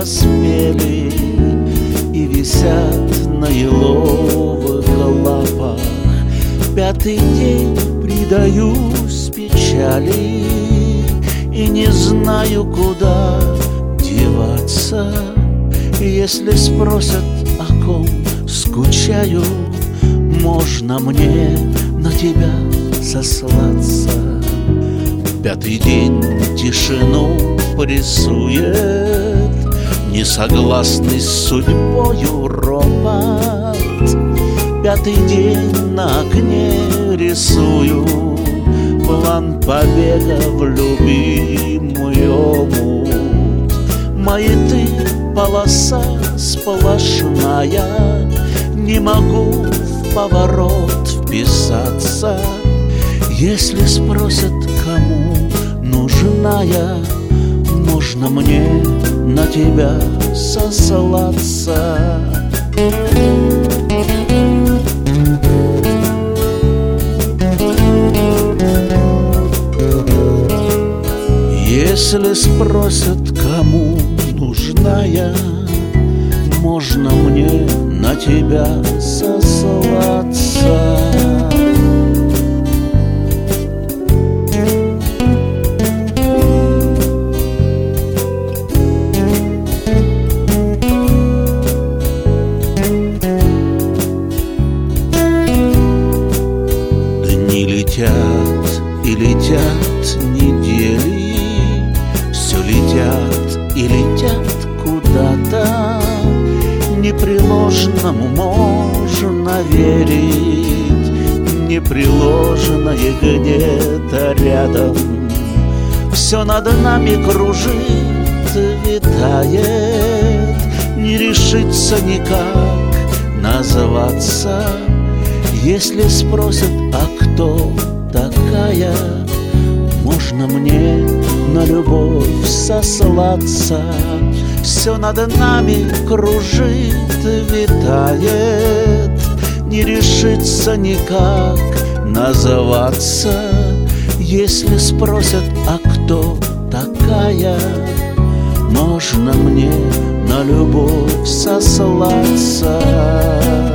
поспели и висят на еловых лапах. Пятый день предаюсь печали и не знаю, куда деваться. Если спросят, о ком скучаю, можно мне на тебя сослаться. Пятый день тишину прессует несогласный с судьбою ропот. Пятый день на окне рисую план побега в любимый омут. Маяты полоса сплошная, не могу в поворот вписаться. Если спросят, кому нужна я, можно мне на тебя сослаться. Если спросят, кому нужна я, можно мне на тебя сослаться. Дни летят и летят недели, все летят и летят куда-то. Непреложному можно верить, непреложное где-то рядом. Все над нами кружит, витает, не решится никак назваться. Если спросят, а кто такая, можно мне на любовь сослаться. Все над нами кружит, витает, не решится никак называться. Если спросят, а кто такая, можно мне на любовь сослаться.